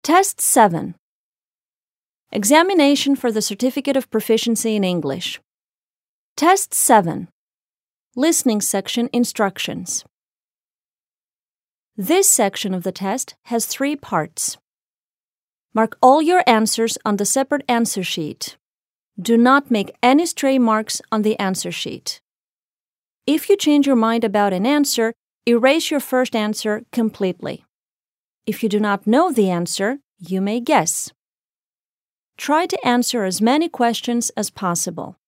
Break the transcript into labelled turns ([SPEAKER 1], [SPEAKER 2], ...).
[SPEAKER 1] Test 7. Examination for the Certificate of Proficiency in English. Test 7. Listening section instructions. This section of the test has 3 parts. Mark all your answers on the separate answer sheet. Do not make any stray marks on the answer sheet. If you change your mind about an answer, erase your first answer completely. If you do not know the answer, you may guess. Try to answer as many questions as possible.